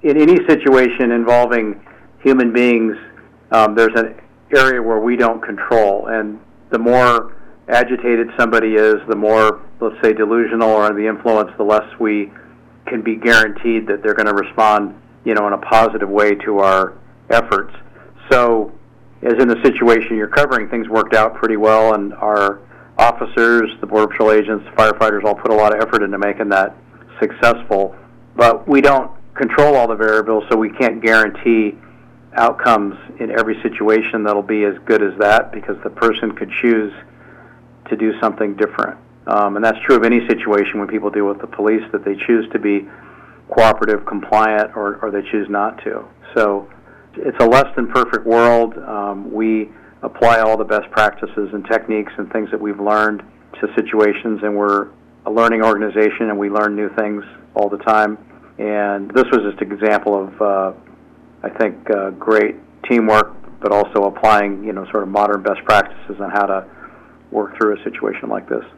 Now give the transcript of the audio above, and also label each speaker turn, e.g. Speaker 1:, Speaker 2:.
Speaker 1: in any situation involving human beings, there's an area where we don't control, and the more agitated somebody is, the more, let's say, delusional or under the influence, the less we can be guaranteed that they're going to respond, in a positive way to our efforts. So, as in the situation you're covering, things worked out pretty well, and our officers, the Border Patrol agents, firefighters all put a lot of effort into making that successful. But we don't control all the variables, so we can't guarantee outcomes in every situation that'll be as good as that, because the person could choose to do something different. And that's true of any situation when people deal with the police, that they choose to be cooperative, compliant, or they choose not to. So it's a less than perfect world. We apply all the best practices and techniques and things that we've learned to situations, and we're a learning organization, and we learn new things all the time. And this was just an example of, I think, great teamwork, but also applying, sort of modern best practices on how to work through a situation like this.